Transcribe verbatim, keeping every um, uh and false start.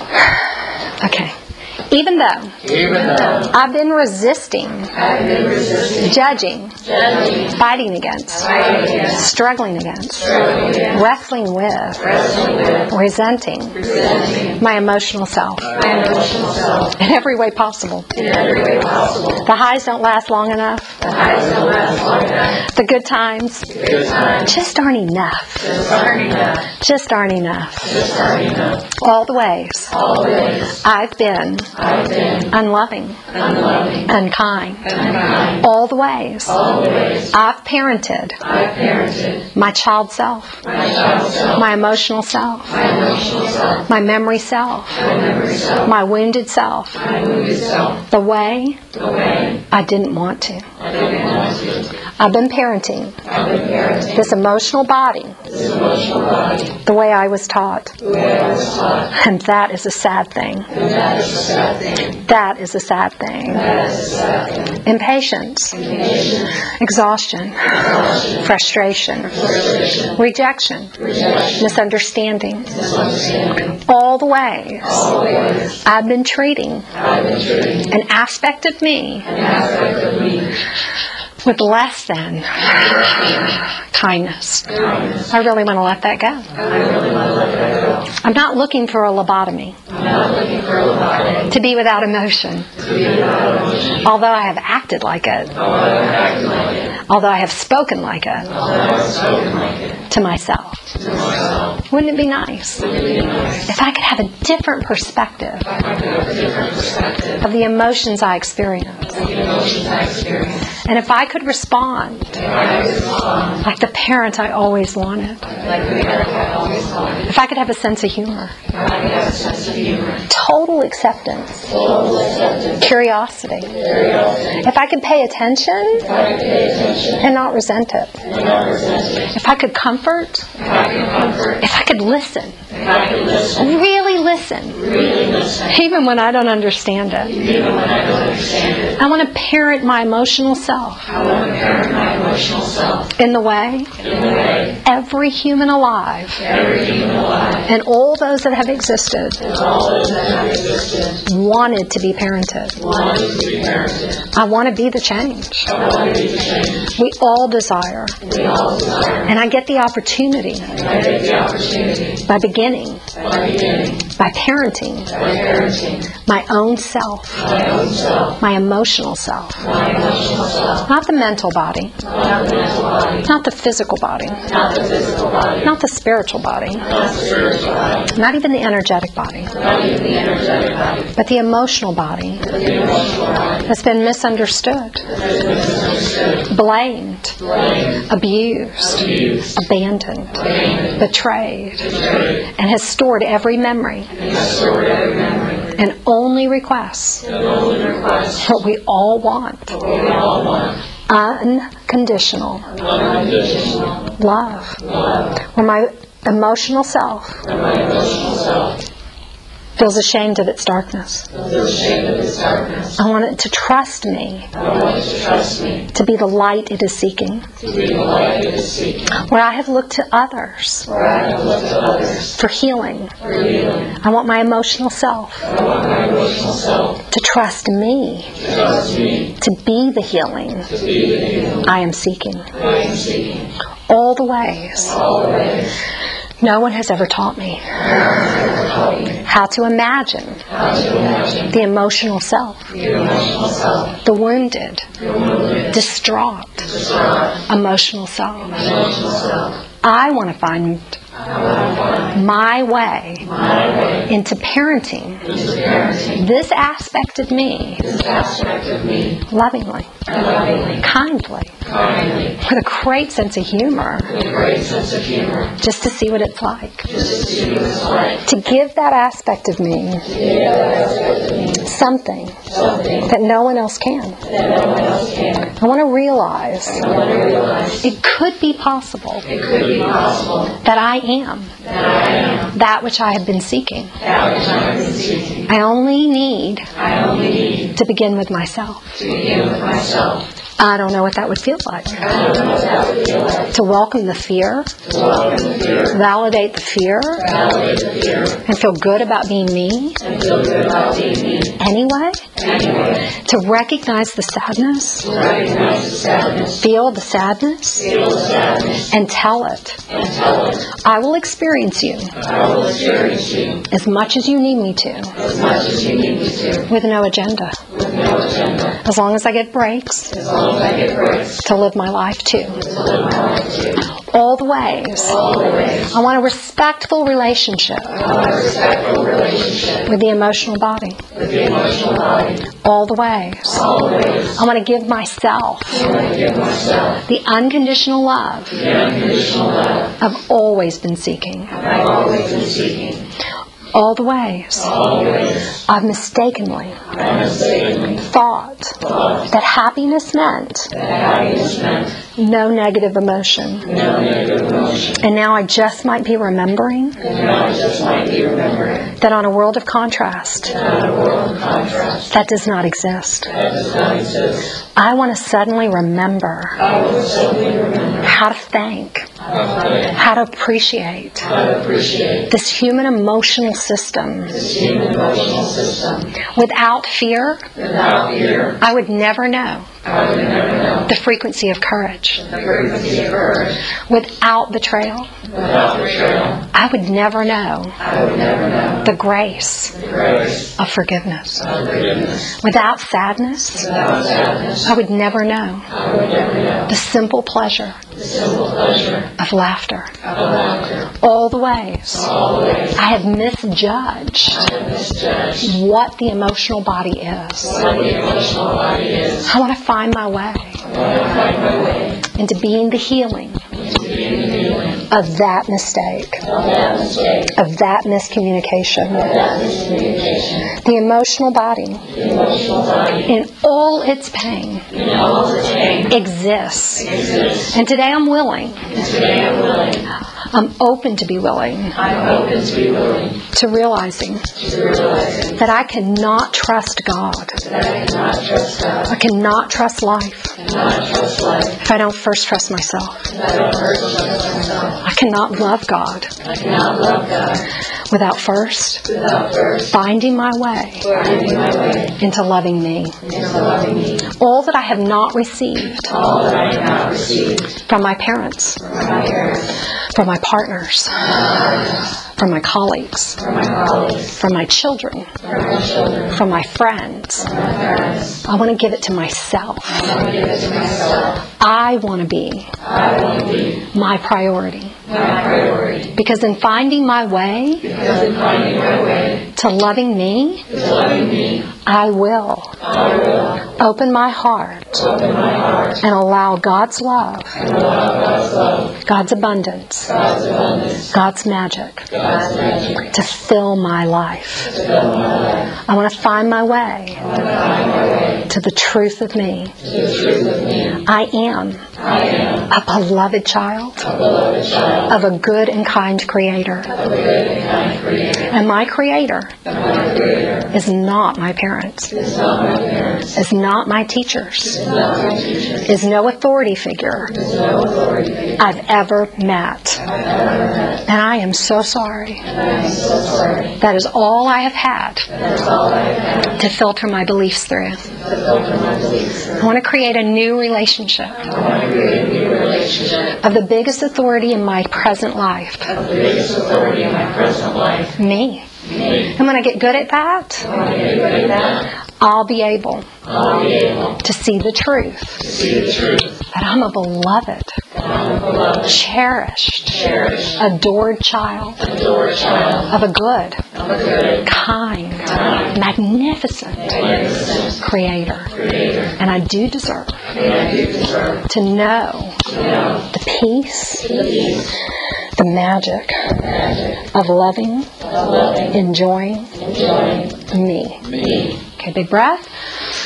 Okay. Even though, Even though I've been resisting, I've been resisting, judging, judging, fighting against, fighting against, struggling against, struggling against, wrestling with, wrestling with, resenting resenting my emotional self my emotional self in every way possible. in every way possible. The highs don't last long enough. The highs don't last long enough. The good times The good times just aren't enough. just aren't enough. Just aren't enough. Just aren't enough. All the ways Always I've been I've been unloving, unloving, unkind. unkind. All the ways All the ways I've parented I've parented my child self, my child self, my emotional self, my emotional self, my memory self, my memory self, my wounded self, my wounded self, the way the way I didn't want to. I didn't want to. I've been parenting I've been parenting this emotional body this emotional body the way I was taught. the way I was taught. And that is a sad thing. And that is a sad thing. That is a sad thing. That is a sad thing. Impatience, Impatience, exhaustion, exhaustion, frustration, frustration, rejection, rejection, misunderstanding. misunderstanding. All the ways All the ways I've been treating I've been treating an aspect of me an aspect of me with less than kindness. kindness. I really want to let that go. I really want to let that go. I'm not looking for a lobotomy, I'm not looking for a lobotomy to be without emotion, to be without emotion. although I have acted like it, Although I've acted like it, although I have spoken like it although I've spoken like it to myself. to myself, Wouldn't it be nice it would be nice if I could have a different perspective if I could have a different perspective of the emotions I experience, of the emotions I experience. and if I could respond If I could respond like the parent I always wanted, like the parent I always wanted. if I could have a sense of humor, If I could have a sense of humor, total acceptance, total acceptance, curiosity, curiosity, if I could pay attention if I could pay attention and not resent it, and not resent it, if I could comfort, if I could comfort, if I could listen, if I could listen, really listen, really listen, even when I don't understand it. even when I don't understand it. I want to parent my emotional self I want to parent my emotional self in the way in the way every human alive every human alive and all those that have existed and all those that have existed wanted to be parented. wanted to be parented. I want to be the change I want to be the change we all desire, we all desire. and I get the opportunity I get the opportunity by beginning, by beginning, by parenting by parenting my own self, my own self, my emotional self, my emotional self, not the mental body, not the mental body, not the physical body, not the physical body, not the spiritual body, not the spiritual body, not even the energetic body, not even the energetic body, but the emotional body but the emotional body that's been misunderstood, has been misunderstood, blamed, blamed, abused, abused, abandoned, abandoned, betrayed, betrayed, and has stored every memory and stored every memory, and only requests and only requests what we all want: what we all want, unconditional unconditional love. love, Where my emotional self and my emotional self feels ashamed of its darkness. feels ashamed of its darkness. I want it to trust me I want it to trust me to be the light it is seeking. to be the light it is seeking, Where I have looked to others where I have looked to others for healing, for healing. I want my emotional self I want my emotional self to trust me to trust me to be the healing to be the healing I am seeking. I am seeking. All the ways All the ways no one has ever taught me help me how to imagine how to imagine the emotional self, the emotional self, the wounded, the wounded, distraught, distraught, emotional self. emotional self. I want to find I want to find my way my way into parenting into parenting this aspect of me this aspect of me lovingly, lovingly, kindly, kindly, with a great sense of humor, with a great sense of humor, just to see what it's like. just to see what it's like To give that aspect of me to give that aspect of me something something that no one else can. that no one else can. I want to realize I want to realize it could be possible it could be possible that I am that I am that which I have been seeking. that which I have been seeking. I only need I only need to begin with myself. to begin with myself. I don't know what that would feel like. I don't know what that would feel like. To welcome the fear, To welcome the fear, validate the fear, validate the fear, and feel good about being me and feel good about being me. anyway. Anyway, To recognize the sadness, recognize the sadness, feel the sadness, feel the sadness, and tell it. and tell it. I will experience you I will experience you as much as you need me to, as much as you need me to, with no agenda. with no agenda. As long as I get breaks As long as I get breaks to live my life too. to live my life too. All the ways. All the ways. I want a respectful relationship I want a respectful relationship with the emotional body. with the emotional body. All the ways. All the ways. I want to give myself I want to give myself the unconditional love the unconditional love I've always been seeking. I've always been seeking. All the ways All the ways. I've mistakenly I mistakenly thought thought that happiness meant that happiness meant no negative emotion. no negative emotion. And now I just might be remembering And now I just might be remembering that on a world of contrast, that a world of contrast that does not exist. that does not exist. I want to suddenly remember I will suddenly remember how to thank, how to how to appreciate how to appreciate this human emotional system. this human emotional system. Without fear, Without fear, I would never know I would never know the frequency of courage. the frequency of courage. Without betrayal, Without betrayal, I would never know I would never know the grace the grace of forgiveness. of forgiveness. Without sadness, Without sadness, I would never know I would never know the simple pleasure the simple pleasure of laughter. of laughter. All the ways All the ways I have misjudged I have misjudged what the emotional body is. what the emotional body is. I want to find my way I want to find my way into being the healing into being the healing of that mistake, of that mistake, of that miscommunication. that miscommunication. The emotional body, The emotional body, in all its pain, in all its pain, exists. exists. And today I'm willing, And today I'm willing, I'm open to be willing I'm open to be willing to realizing to realizing that I cannot trust God. that I cannot trust God, I cannot trust life cannot trust life, if I don't first trust myself. I don't first trust myself. I cannot love God I cannot love God without first without first finding my way finding my way into loving me. into loving me. All that I have not received All that I have not received from my parents, from my parents, from my partners, from my colleagues, from my colleagues, from my children, from my children, from my friends. from my parents. I want to give it to myself. I want to give it to myself. I want to be I want to be my priority. my priority. Because in finding my way Because in finding my way to loving me, to loving me, I will I will open my heart open my heart and allow God's love, and allow God's love, God's abundance, God's abundance, God's magic God's magic to fill my life. to fill my life. I want to find my way I want to find my way to the truth of me. to the truth of me. I am I am a beloved child a beloved child of a good and kind Creator. of a good and kind Creator. And my Creator And my Creator is not my parents, is not my parents, is not my teachers, is not my teachers, is no authority figure is no authority figure I've ever met. I've ever met. And I am so sorry. And I am so sorry. That is all I have had That is all I have had to filter my beliefs through. to filter my beliefs. I want to create a new relationship I want to create a new relationship of the biggest authority in my present life, of the biggest authority in my present life, me. me. And when I get good at that, I want to get good at that. I'll be able I'll be able to see the truth to see the truth. that I'm a beloved, That I'm a beloved, cherished, cherished, adored child adored child of a good, of a good, kind, kind, magnificent magnificent Creator. Creator. And I do deserve And I do deserve to know to know the peace, the peace, the magic magic of loving, of loving, enjoying enjoying me. me. Okay, big breath.